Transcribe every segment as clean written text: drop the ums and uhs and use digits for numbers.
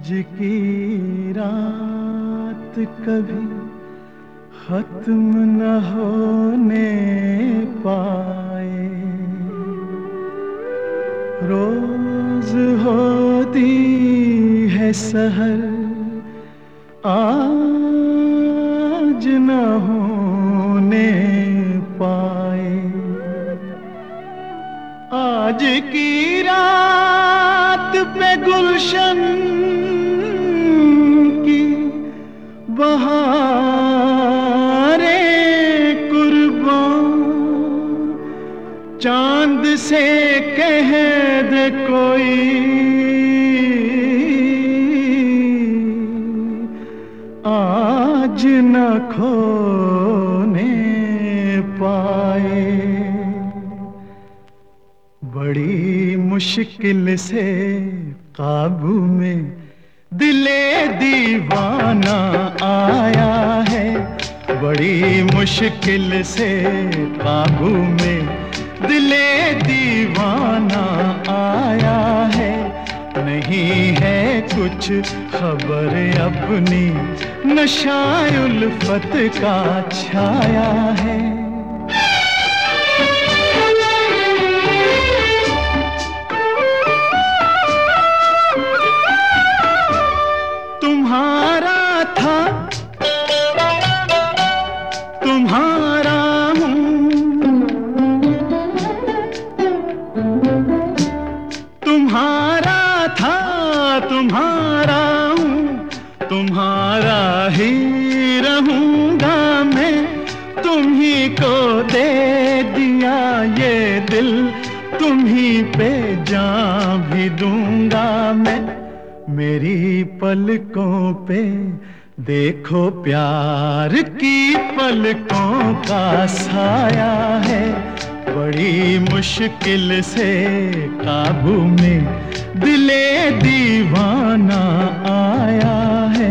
आज की रात कभी खत्म न होने पाए, रोज होती है सहर आज न होने पाए। आज की रात पे गुलशन की बहारें कुर्बान, चांद से कह दे कोई आज न खोने पाए। बड़ी मुश्किल से काबू में दिले दीवाना आया है, बड़ी मुश्किल से काबू में दिले दीवाना आया है। नहीं है कुछ खबर अपनी, नशा उल्फत का छाया है। तुम्हारा था तुम्हारा हूँ, तुम्हारा था तुम्हारा हूँ, तुम्हारा ही रहूंगा मैं। तुम ही को दे दिया ये दिल, तुम ही पे जान भी दूंगा मैं। मेरी पलकों पे देखो प्यार की पलकों का साया है, बड़ी मुश्किल से काबू में दिले दीवाना आया है।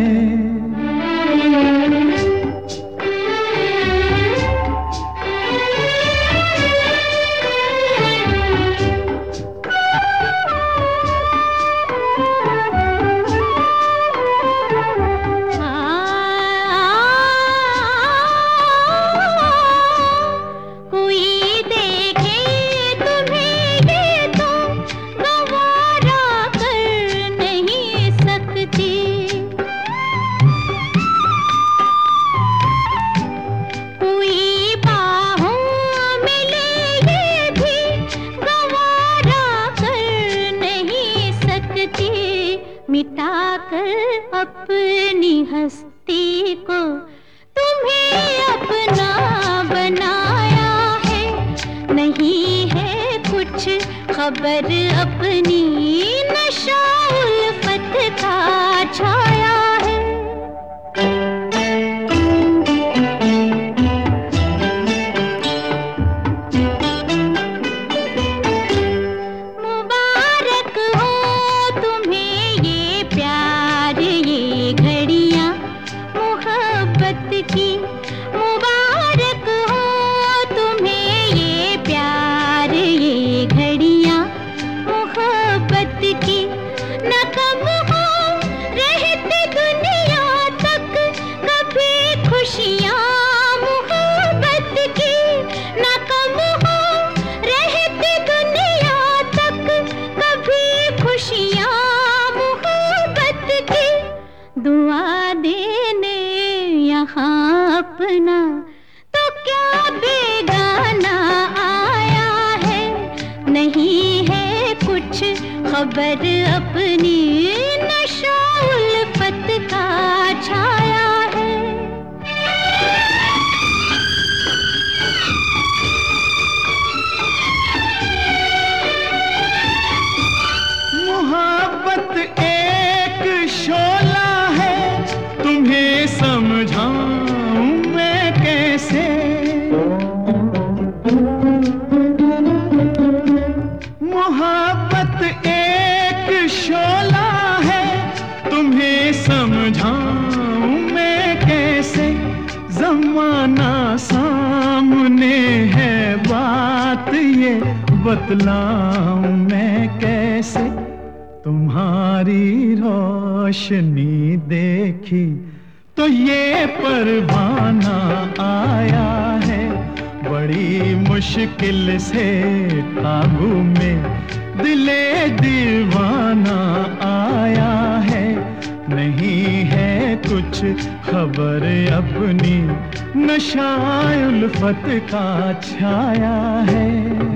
मिटाकर अपनी हस्ती को तुम्हें अपना बनाया है। नहीं है कुछ खबर अपनी, नशा उल्फत का छाया है। मुबारक हो तुम्हें ये प्यार ये घड़ियां मोहब्बत की। न कम हो रहती दुनिया तक कभी खुशियां मोहब्बत की। न कम हो रहती दुनिया तक कभी खुशियां मोहब्बत की। दुआ देने यहाँ अपना तो क्या बेगाना आया है। नहीं है कुछ खबर अपनी, नशा उल्फत का छाया है। मोहब्बत एक शोला है, तुम्हें समझाऊं मैं कैसे। मोहब्बत एक शोला है, तुम्हें समझाऊं मैं कैसे। ज़माना सामने है, बात ये बतलाऊं मैं कैसे। तुम्हारी रोशनी देखी तो ये परवाना आया है, बड़ी मुश्किल से काबू में दिले दीवाना आया है। नहीं है कुछ खबर अपनी, नशा उल्फत का छाया है।